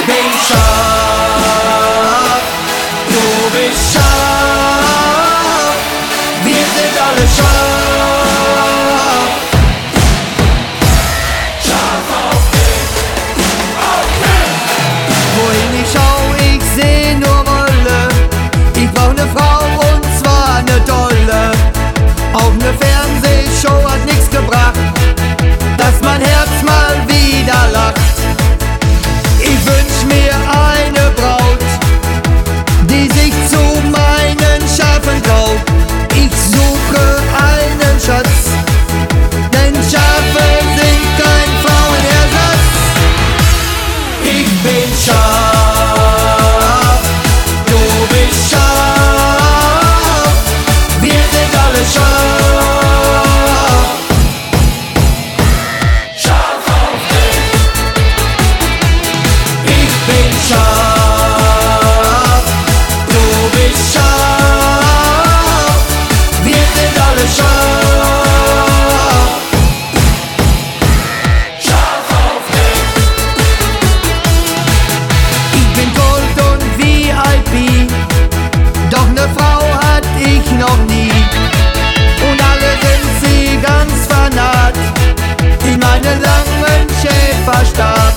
bin scharf, du bist scharf, wir sind alle scharf. Scharf auf dich, okay. Wohin ich schau, ich seh nur Wolle. Ich brauch ne Frau und zwar ne dolle. Auch ne Fernsehshow hat nix gebracht, dass mein Herz mal wieder lacht. Ich wünsch mir eine Braut, die sich zu meinen Schafen traut. Ich suche einen Schatz, denn Schafe sind kein Frauenersatz. Ich bin scharf, du bist scharf, wir sind alle scharf. Scharf auf dich. Ich bin scharf, du bist scharf, wir sind alle scharf. Scharf auf dich. Ich bin Gold und VIP, doch ne Frau hatt ich noch nie. Und alle sind sie ganz vernarrt in meinen langen Schäferstab.